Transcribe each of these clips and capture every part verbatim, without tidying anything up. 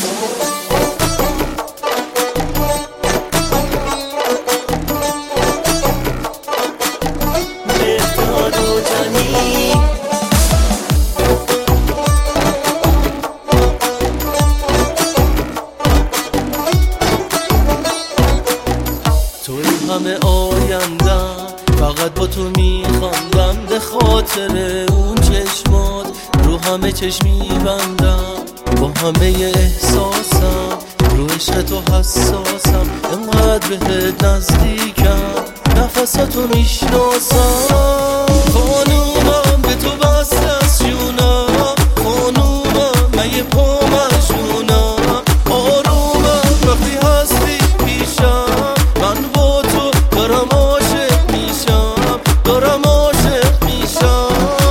همه آیندم فقط با تو میخواندم، به خاطر اون چشمات رو همه چشم میبندم، با همه احساسم رو عشق تو حساسم، انقدر بهت نزدیکم نفساتو میشناسم. خانومم به تو بسته از جونم، خانومم من یه پا مجنونم، آرومم وقتی هستی پیشم، من با تو دارم عاشق میشم، دارم عاشق میشم.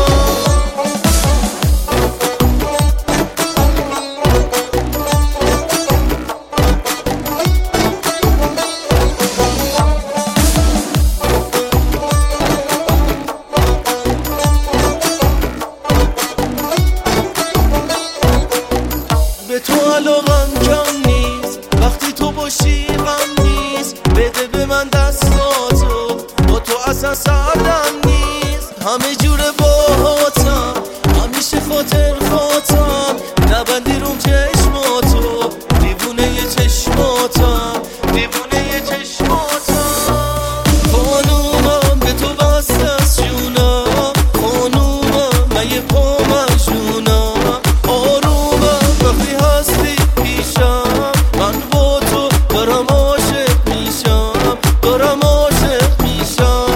به تو علاقم کم نیست، وقتی تو باشی غم نیست، بده به من دستاتو، با تو اصلا سردم نیست، همه جور باهاتم، همیشه خاطر خاطم، نبندی روم چشماتو، دیوونه یه چشماتم، دیوونه یه چشماتم. خانومم به تو بسته از جونم، خانومم من یه پا مجنونم، آرومم وقتی هستی پیشم، من با تو دارم عاشق میشم، دارم عاشق میشم.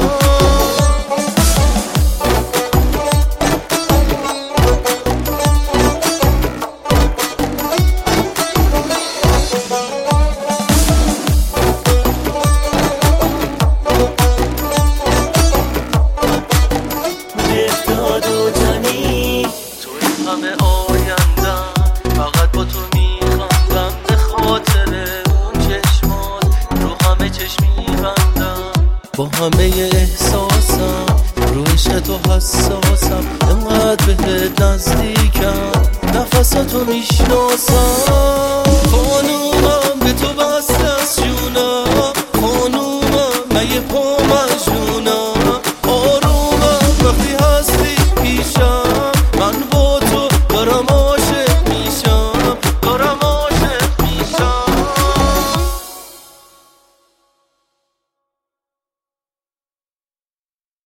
مهداد و جانی توی همه آیندم، فقط با تو میخواندم، به خاطر اون چشمات رو همه چشم میبندم، با همه احساسم رو عشق تو حساسم، انقدر بهت نزدیکم نفساتو میشناسم.